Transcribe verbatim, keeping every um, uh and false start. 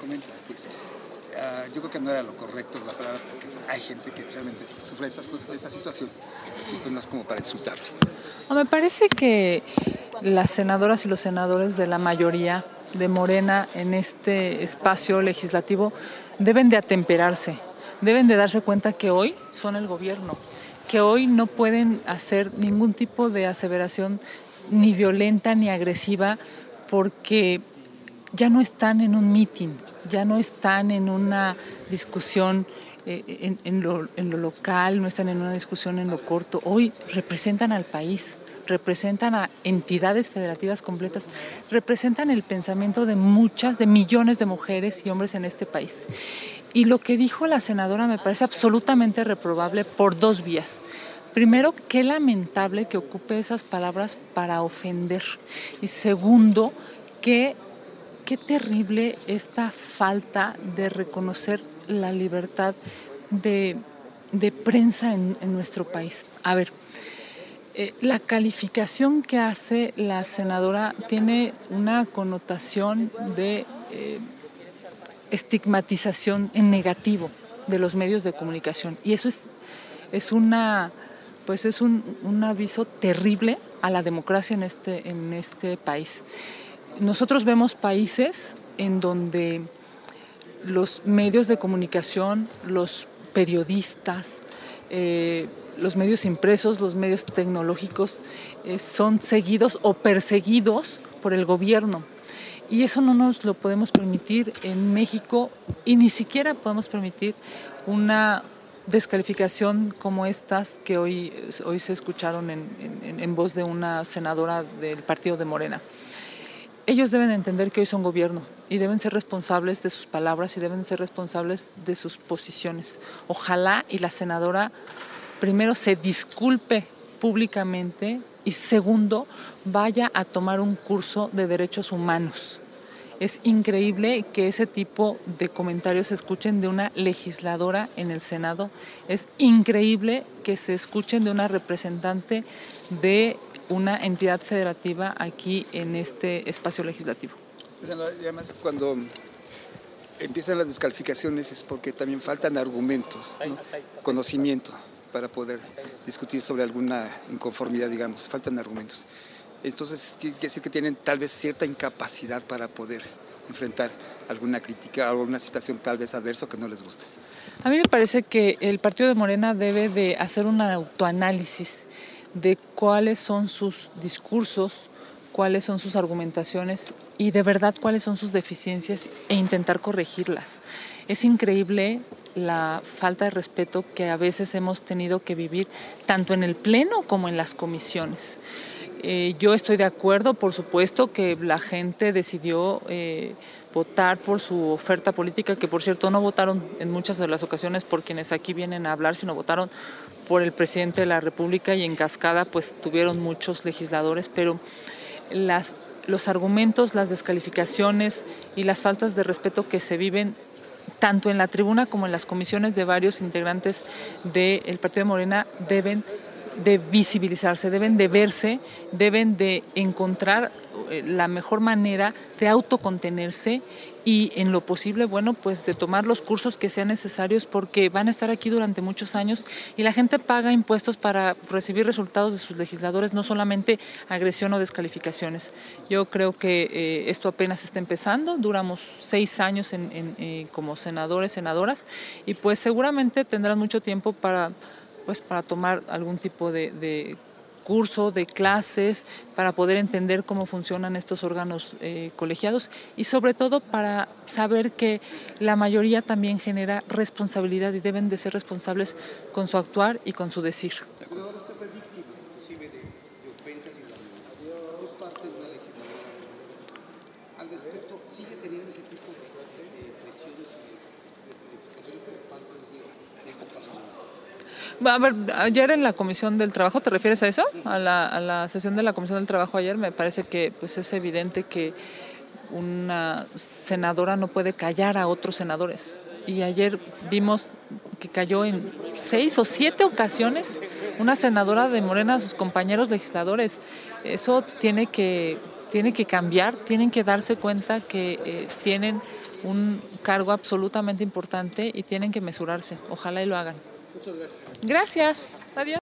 comentas, pues uh, yo creo que no era lo correcto la palabra, porque hay gente que realmente sufre esta, esta situación y pues no es como para insultarlos. No, me parece que las senadoras y los senadores de la mayoría de Morena en este espacio legislativo deben de atemperarse, deben de darse cuenta que hoy son el gobierno, que hoy no pueden hacer ningún tipo de aseveración ni violenta ni agresiva, porque ya no están en un mitin, ya no están en una discusión eh, en, en, lo, en lo local, no están en una discusión en lo corto. Hoy representan al país, representan a entidades federativas completas, representan el pensamiento de muchas, de millones de mujeres y hombres en este país. Y lo que dijo la senadora me parece absolutamente reprobable por dos vías. Primero, qué lamentable que ocupe esas palabras para ofender. Y segundo, que qué terrible esta falta de reconocer la libertad de, de prensa en, en nuestro país. A ver, eh, la calificación que hace la senadora tiene una connotación de eh, estigmatización en negativo de los medios de comunicación. Y eso es, es una... pues es un, un aviso terrible a la democracia en este, en este país. Nosotros vemos países en donde los medios de comunicación, los periodistas, eh, los medios impresos, los medios tecnológicos eh, son seguidos o perseguidos por el gobierno. Y eso no nos lo podemos permitir en México, y ni siquiera podemos permitir una descalificación como estas que hoy, hoy se escucharon en, en, en voz de una senadora del partido de Morena. Ellos deben entender que hoy son gobierno y deben ser responsables de sus palabras y deben ser responsables de sus posiciones. Ojalá y la senadora primero se disculpe públicamente y segundo vaya a tomar un curso de derechos humanos. Es increíble que ese tipo de comentarios se escuchen de una legisladora en el Senado. Es increíble que se escuchen de una representante de una entidad federativa aquí en este espacio legislativo. Además, cuando empiezan las descalificaciones es porque también faltan argumentos, ¿no? Conocimiento para poder discutir sobre alguna inconformidad, digamos, faltan argumentos. Entonces, quiere decir que tienen tal vez cierta incapacidad para poder enfrentar alguna crítica o alguna situación tal vez adversa que no les guste. A mí me parece que el partido de Morena debe de hacer un autoanálisis de cuáles son sus discursos, cuáles son sus argumentaciones y de verdad cuáles son sus deficiencias e intentar corregirlas. Es increíble la falta de respeto que a veces hemos tenido que vivir tanto en el Pleno como en las comisiones. Eh, yo estoy de acuerdo, por supuesto, que la gente decidió eh, votar por su oferta política, que por cierto no votaron en muchas de las ocasiones por quienes aquí vienen a hablar, sino votaron por el presidente de la República y en cascada pues tuvieron muchos legisladores, pero las, los argumentos, las descalificaciones y las faltas de respeto que se viven tanto en la tribuna como en las comisiones de varios integrantes del Partido de Morena deben de visibilizarse, deben de verse, deben de encontrar la mejor manera de autocontenerse y en lo posible, bueno, pues de tomar los cursos que sean necesarios porque van a estar aquí durante muchos años y la gente paga impuestos para recibir resultados de sus legisladores, no solamente agresión o descalificaciones. Yo creo que eh, esto apenas está empezando, duramos seis años en, en, eh, como senadores, senadoras y pues seguramente tendrán mucho tiempo para pues para tomar algún tipo de, de curso, de clases, para poder entender cómo funcionan estos órganos eh, colegiados y sobre todo para saber que la mayoría también genera responsabilidad y deben de ser responsables con su actuar y con su decir. Senador, usted fue víctima inclusive de, de ofensas y discriminación por parte de una legisladora. Al respecto, ¿sigue teniendo ese tipo de, de presiones y de descalificaciones por parte de ese dejo personal? A ver, ayer en la Comisión del Trabajo, ¿te refieres a eso? A la, a la sesión de la Comisión del Trabajo ayer, me parece que pues, es evidente que una senadora no puede callar a otros senadores. Y ayer vimos que cayó en seis o siete ocasiones una senadora de Morena a sus compañeros legisladores. Eso tiene que, tiene que cambiar, tienen que darse cuenta que eh, tienen un cargo absolutamente importante y tienen que mesurarse. Ojalá y lo hagan. Muchas gracias. Gracias. Adiós.